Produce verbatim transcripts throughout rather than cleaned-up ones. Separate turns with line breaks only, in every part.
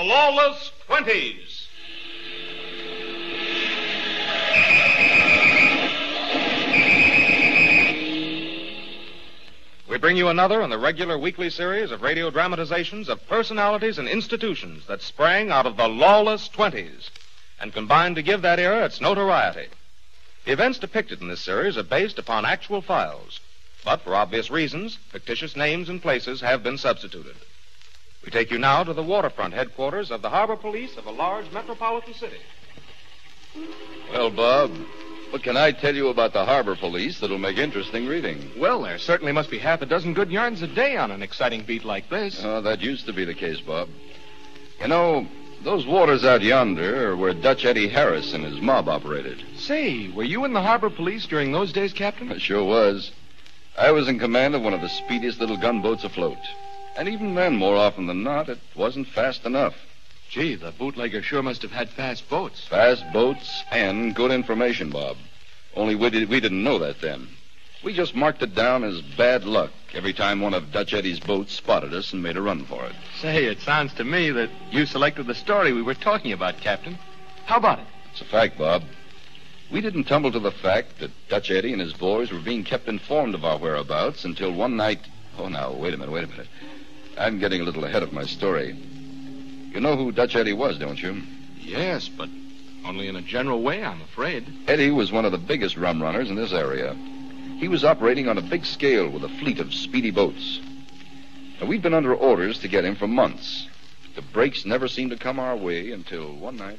Lawless Twenties. We bring you another in the regular weekly series of radio dramatizations of personalities and institutions that sprang out of the Lawless Twenties and combined to give that era its notoriety. The events depicted in this series are based upon actual files, but for obvious reasons, fictitious names and places have been substituted. We take you now to the waterfront headquarters of the harbor police of a large metropolitan city.
Well, Bob, what can I tell you about the harbor police that'll make interesting reading?
Well, there certainly must be half a dozen good yarns a day on an exciting beat like this.
Oh, that used to be the case, Bob. You know, those waters out yonder are where Dutch Eddie Harris and his mob operated.
Say, were you in the harbor police during those days, Captain?
I sure was. I was in command of one of the speediest little gunboats afloat. And even then, more often than not, it wasn't fast enough.
Gee, the bootlegger sure must have had fast boats.
Fast boats and good information, Bob. Only we, did, we didn't know that then. We just marked it down as bad luck every time one of Dutch Eddie's boats spotted us and made a run for it.
Say, it sounds to me that you selected the story we were talking about, Captain. How about it?
It's a fact, Bob. We didn't tumble to the fact that Dutch Eddie and his boys were being kept informed of our whereabouts until one night... Oh, now, wait a minute, wait a minute. I'm getting a little ahead of my story. You know who Dutch Eddie was, don't you?
Yes, but only in a general way, I'm afraid.
Eddie was one of the biggest rum runners in this area. He was operating on a big scale with a fleet of speedy boats. Now, we'd been under orders to get him for months. The breaks never seemed to come our way until one night...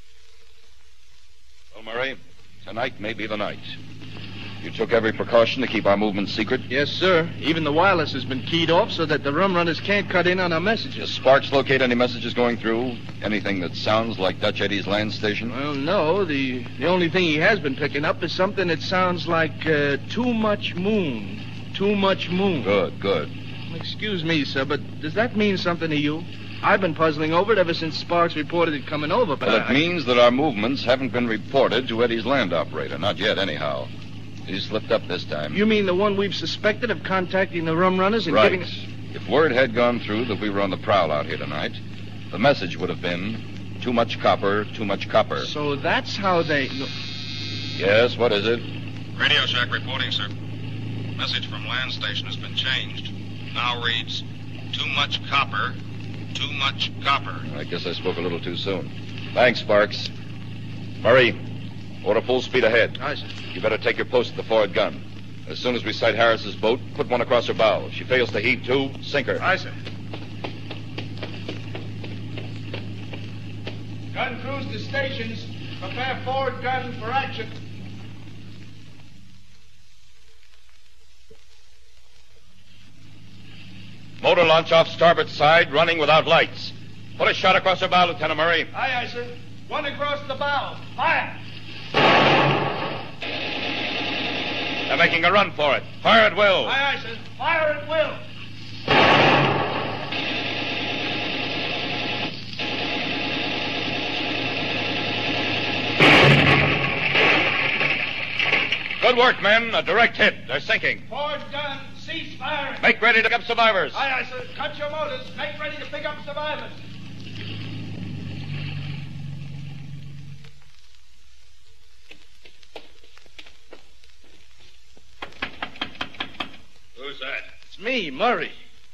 Well, Murray, tonight may be the night. You took every precaution to keep our movements secret?
Yes, sir. Even the wireless has been keyed off so that the rum runners can't cut in on our messages.
Does Sparks locate any messages going through? Anything that sounds like Dutch Eddie's land station?
Well, no. The the only thing he has been picking up is something that sounds like uh, too much moon. Too much moon.
Good, good.
Excuse me, sir, but does that mean something to you? I've been puzzling over it ever since Sparks reported it coming over, but
Well,
I...
it means that our movements haven't been reported to Eddie's land operator. Not yet, anyhow. He slipped up this time.
You mean the one we've suspected of contacting the rum runners and
right.
giving...
If word had gone through that we were on the prowl out here tonight, the message would have been, too much copper, too much copper.
So that's how they... No...
Yes, what is it?
Radio Shack reporting, sir. Message from land station has been changed. Now reads, too much copper, too much copper.
I guess I spoke a little too soon. Thanks, Sparks. Murray, order full speed ahead.
Aye, sir.
You better take your post at the forward gun. As soon as we sight Harris's boat, put one across her bow. If she fails to heave to, sink her.
Aye, sir.
Gun crews to stations. Prepare forward gun for action.
Motor launch off starboard side, running without lights. Put a shot across her bow, Lieutenant Murray.
Aye, aye, sir. One across the bow. Fire!
They're making a run for it. Fire at will.
Aye, aye, sir. Fire at will.
Good work, men. A direct hit. They're sinking.
Forward gun. Cease firing.
Make ready to pick up survivors.
Aye, aye, sir. Cut your motors. Make ready to pick up survivors.
Who's that?
It's me, Murray.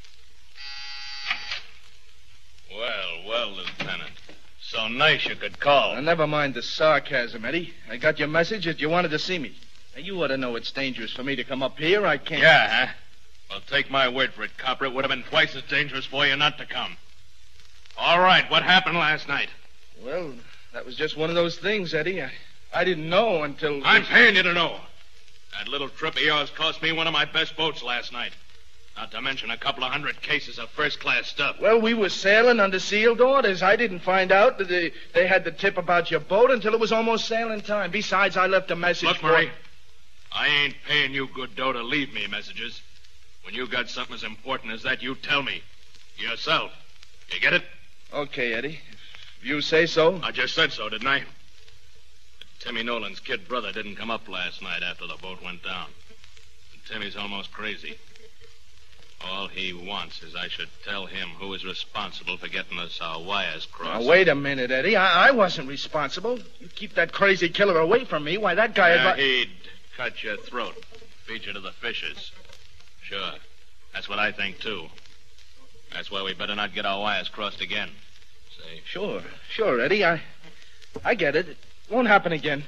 Well, well, Lieutenant. So nice you could call.
Now, never mind the sarcasm, Eddie. I got your message that you wanted to see me. Now, you ought to know it's dangerous for me to come up here. I can't...
Yeah, huh? Well, take my word for it, Copper. It would have been twice as dangerous for you not to come. All right, what happened last night?
Well, that was just one of those things, Eddie. I, I didn't know until...
I'm paying you to know. That little trip of yours cost me one of my best boats last night. Not to mention a couple of hundred cases of first-class stuff.
Well, we were sailing under sealed orders. I didn't find out that they, they had the tip about your boat until it was almost sailing time. Besides, I left a message
Look,
for...
Murray, I ain't paying you good dough to leave me messages. When you got something as important as that, you tell me. Yourself. You get it?
Okay, Eddie. If you say so.
I just said so, didn't I? Timmy Nolan's kid brother didn't come up last night after the boat went down. And Timmy's almost crazy. All he wants is I should tell him who is responsible for getting us our wires crossed.
Now, wait a minute, Eddie. I, I wasn't responsible. You keep that crazy killer away from me. Why, that guy...
Yeah,
advi-
he'd cut your throat, feed you to the fishes. Sure. That's what I think, too. That's why we better not get our wires crossed again. Say.
Sure, sure, Eddie. I, I get it. It won't happen again.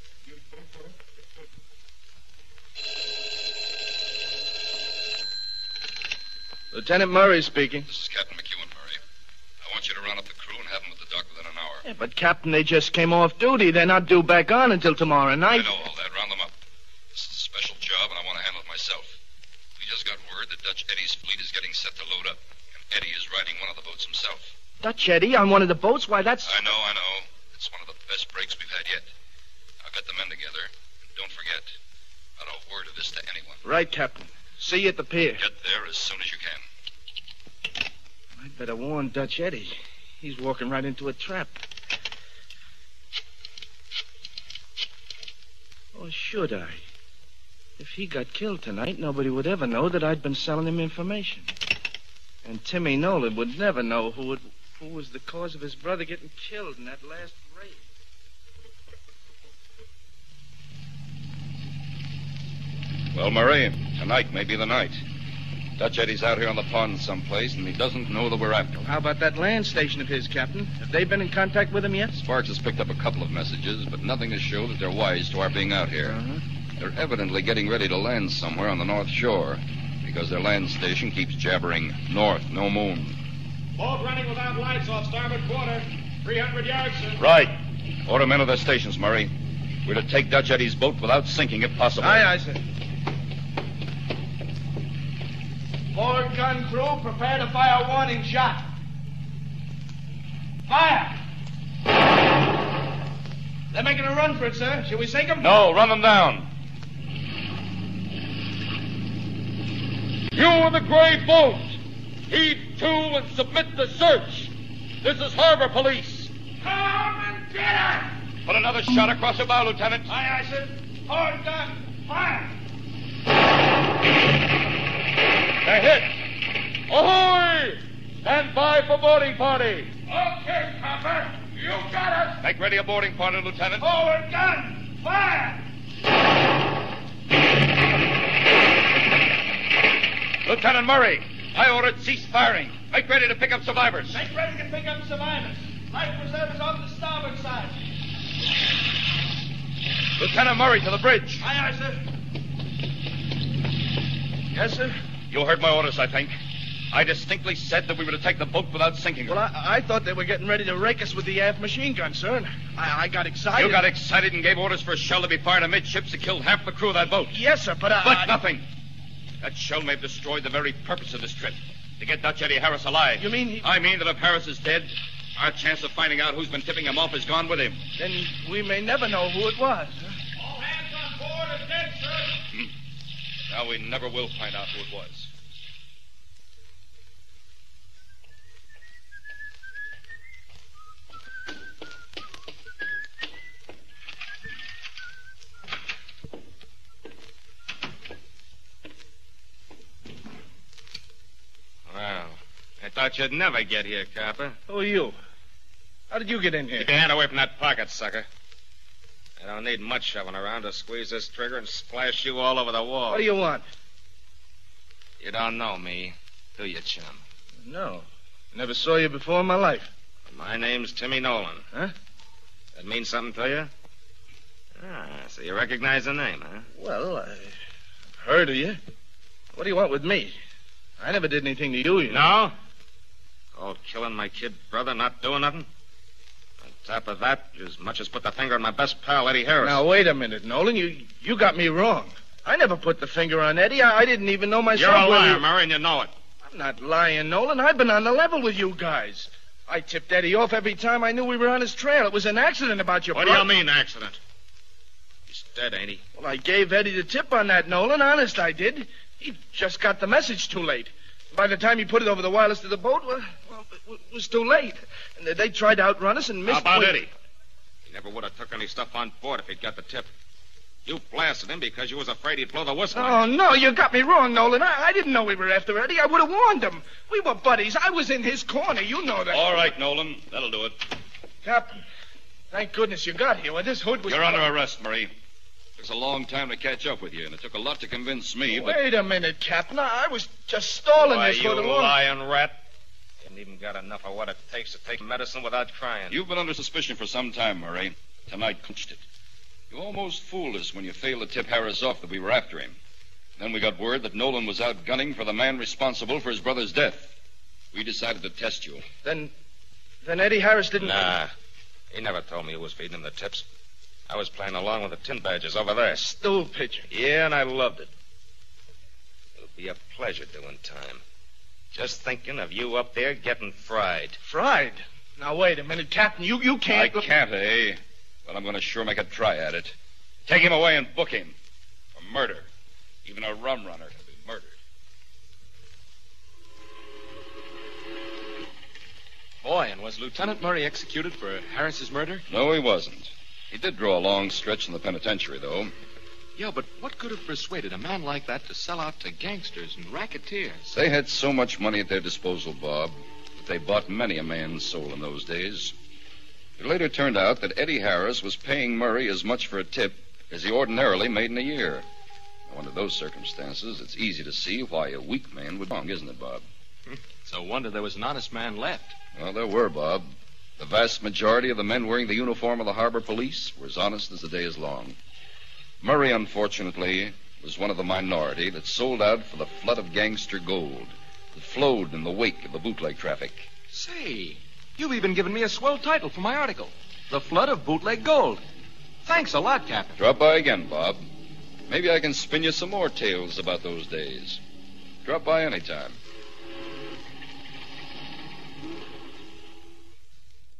Lieutenant Murray speaking.
This is Captain McEwen, Murray. I want you to round up the crew and have them at the dock within an hour.
Yeah, but, Captain, they just came off duty. They're not due back on until tomorrow night.
I know all that. Round them up. This is a special job, and I want to handle it myself. We just got word that Dutch Eddie's fleet is getting set to load up, and Eddie is riding one of the boats himself.
Dutch Eddie on one of the boats? Why, that's...
I know, I know. It's one of the best breaks we've had yet. I'll get the men together. And don't forget, not a word of this to anyone.
Right, Captain. See you at the pier.
Get there as soon as you can.
I'd better warn Dutch Eddie. He's walking right into a trap. Or should I? If he got killed tonight, nobody would ever know that I'd been selling him information. And Timmy Nolan would never know who would, who was the cause of his brother getting killed in that last raid.
Well, Murray, tonight may be the night. Dutch Eddie's out here on the pond someplace, and he doesn't know that we're after him.
How about that land station of his, Captain? Have they been in contact with him yet?
Sparks has picked up a couple of messages, but nothing to show that they're wise to our being out here.
Uh-huh.
They're evidently getting ready to land somewhere on the North Shore, because their land station keeps jabbering north, no moon.
Boat running without lights off starboard quarter. three hundred yards, sir.
Right. Order men of their stations, Murray. We're to take Dutch Eddie's boat without sinking, if possible.
Aye, aye, sir.
Forward gun crew, prepare to fire a warning shot. Fire!
They're making a run for it, sir. Shall we sink them?
No, run them down.
You in the gray boat, heave to and submit the search. This is Harbor Police.
Come and get her!
Put another shot across your bow, Lieutenant.
Aye, aye, sir. Forward gun, fire!
They're hit. Ahoy! Stand by for boarding party.
Okay, Copper. You got us.
Make ready a boarding party, Lieutenant.
Forward gun, fire!
Lieutenant Murray, I ordered cease firing. Make ready to pick up survivors.
Make ready to pick up survivors. Life preservers on the starboard side.
Lieutenant Murray, to the bridge.
Aye, aye, sir.
Yes, sir?
You heard my orders, I think. I distinctly said that we were to take the boat without sinking her.
Well, I, I thought they were getting ready to rake us with the aft machine gun, sir. And I, I got excited.
You got excited and gave orders for a shell to be fired amidships to kill half the crew of that boat.
Yes, sir, but I...
But
I...
nothing. That shell may have destroyed the very purpose of this trip. To get Dutch Eddie Harris alive.
You mean he...
I mean that if Harris is dead, our chance of finding out who's been tipping him off is gone with him.
Then we may never know who it was. Huh?
All hands on board are dead, sir.
Hmm. Now we never will find out who it was.
Well, I thought you'd never get here, Copper.
Who are you? How did you get in here?
Keep your hand away from that pocket, sucker. I don't need much shoving around to squeeze this trigger and splash you all over the wall.
What do you want?
You don't know me, do you, chum?
No. Never saw you before in my life.
My name's Timmy Nolan.
Huh?
That means something to you? Ah, so you recognize the name, huh?
Well, I've heard of you. What do you want with me? I never did anything to you, you know.
No? Called killing my kid brother, not doing nothing? On top of that, you as much as put the finger on my best pal, Eddie Harris.
Now, wait a minute, Nolan. You you got me wrong. I never put the finger on Eddie. I, I didn't even know myself.
You're a
whether
liar,
you-
Murray, and you know it.
I'm not lying, Nolan. I've been on the level with you guys. I tipped Eddie off every time I knew we were on his trail. It was an accident about your
What do
brother.
you mean, accident? He's dead, ain't he?
Well, I gave Eddie the tip on that, Nolan. Honest, I did. He just got the message too late. By the time he put it over the wireless to the boat, well, well it was too late. And they tried to outrun us and missed...
How about
we-
Eddie? He never would have took any stuff on board if he'd got the tip.
You blasted him because you was afraid he'd blow the whistle.
Oh, no, you got me wrong, Nolan. I, I didn't know we were after Eddie. I would have warned him. We were buddies. I was in his corner. You know that.
All right, Nolan. That'll do it.
Captain, thank goodness you got here. Well, this hood was...
You're under arrest, Murray. It took a long time to catch up with you, and it took a lot to convince me, but...
Wait a minute, Captain. I, I was just stalling
Why,
this
you
hood along.
lying rat. You haven't even got enough of what it takes to take medicine without crying.
You've been under suspicion for some time, Murray. Tonight clinched it. You almost fooled us when you failed to tip Harris off that we were after him. Then we got word that Nolan was out gunning for the man responsible for his brother's death. We decided to test you.
Then... then Eddie Harris didn't...
Nah. He never told me who was feeding him the tips. I was playing along with the tin badges over there.
Stool pigeon.
Yeah, and I loved it. It'll be a pleasure doing time. Just thinking of you up there getting fried.
Fried? Now, wait a minute, Captain. You, you can't...
I can't, eh? But I'm going to sure make a try at it. Take him away and book him. For murder. Even a rum runner can be murdered.
Boy, and was Lieutenant Murray executed for Harris's murder?
No, he wasn't. He did draw a long stretch in the penitentiary, though.
Yeah, but what could have persuaded a man like that to sell out to gangsters and racketeers?
They had so much money at their disposal, Bob, that they bought many a man's soul in those days. It later turned out that Eddie Harris was paying Murray as much for a tip as he ordinarily made in a year. Now, under those circumstances, it's easy to see why a weak man would wrong, isn't it, Bob?
It's a wonder there was an honest man left.
Well, there were, Bob. The vast majority of the men wearing the uniform of the harbor police were as honest as the day is long. Murray, unfortunately, was one of the minority that sold out for the flood of gangster gold that flowed in the wake of the bootleg traffic.
Say, you've even given me a swell title for my article. The Flood of Bootleg Gold. Thanks a lot, Captain.
Drop by again, Bob. Maybe I can spin you some more tales about those days. Drop by anytime.